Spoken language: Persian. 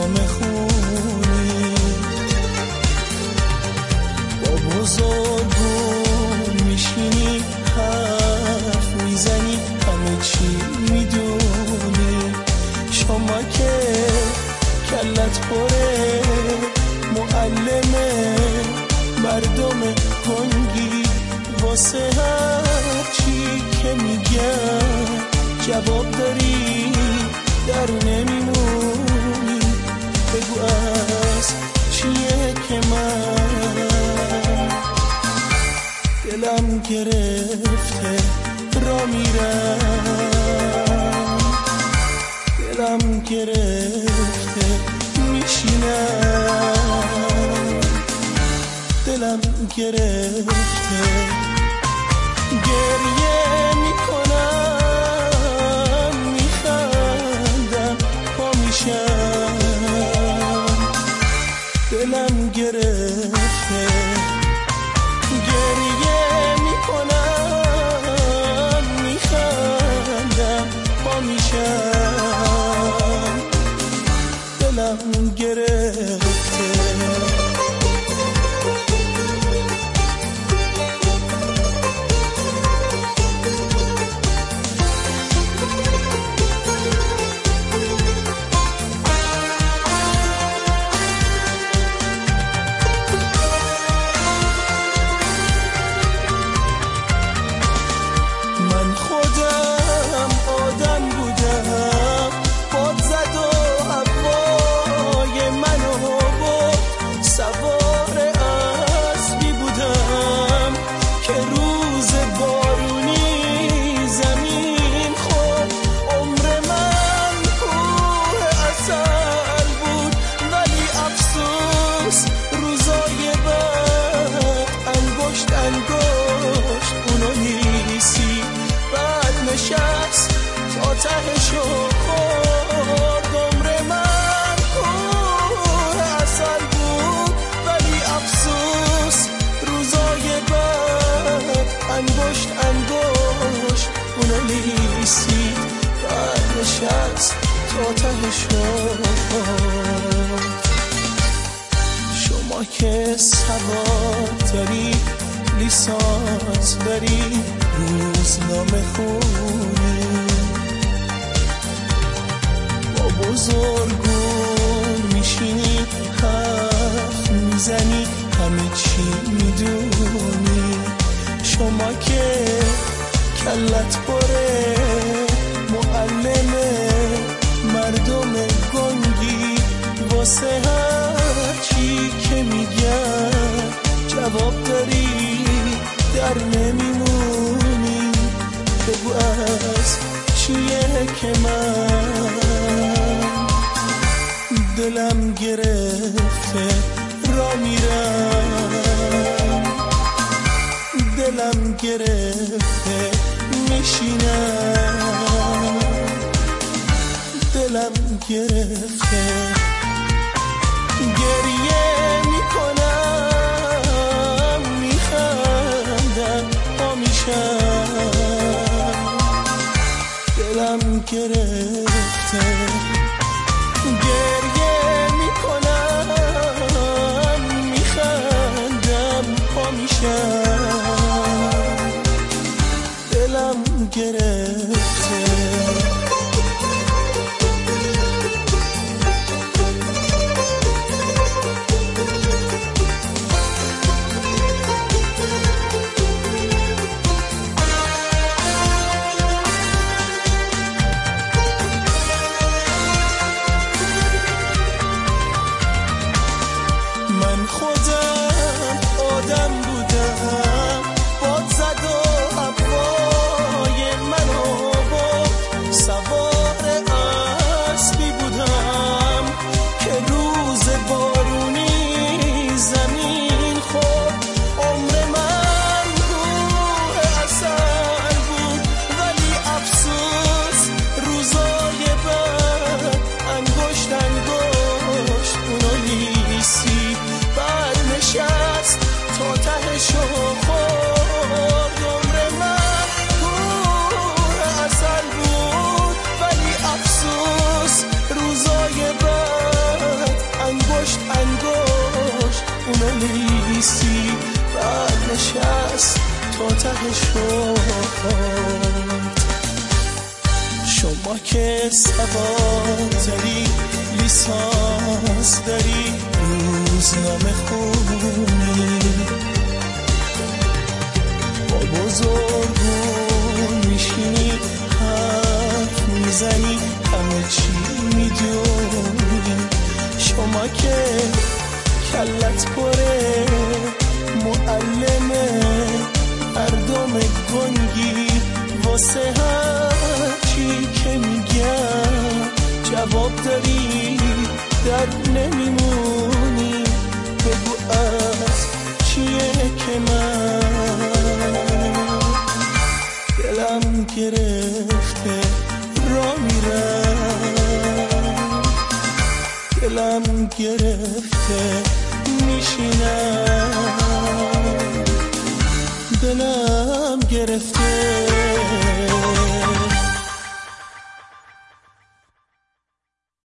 روزنامه خونی، با بزرگون میشینی حرف میزنی، همه چی میدونی. شما که کلت پره معلمه مردم گنگی، واسه هر چی که میگن جواب داری در نمیمونی. بگو از چیه که من دلم گرفته را میرم، دلم گرفته میشینم، دلم گرفته گریه میکنم، میخندم پا میشم. دلم گرفته گریه میکنم، میخندم پا میشم. دلم گرفته تهشو خورد. عمر من کوه عسل بود ولی افسوس روزای بعد انگشت انگشت اونو لیسید، بعد نشست تا تهشو خورد. شما که سواد داری، لیسانس داری، روزنامه خونی، بزرگون میشینی حرف میزنی، همه چی میدونی. شما که کلت پره معلمه مردم گنگی، واسه هر چی که میگن جواب داری در نمیمونی. بگو از چیه که من دلم گرفته را میرم، دلم گرفته میشینم، دلم گرفته گریه میکنم، میخندم پا میشم. دلم گرفته گریه میکنم، میخندم پا میشم. دلم گرفته آدم بودم، باد زد و هوای منو تا ته شد. شما که سواد داری، لیسانس داری، روزنامه خونی، با بزرگون میشینی، حرف میزنی، همه چی میدونی. شما که کلت پره، معلمه، مردم گنگی، واسه هر چی که میگم جواب داری، در نمیمونی. بگو از چیه که من دلم گرفته را میرم، دلم گرفته میشینم، دلم گرفته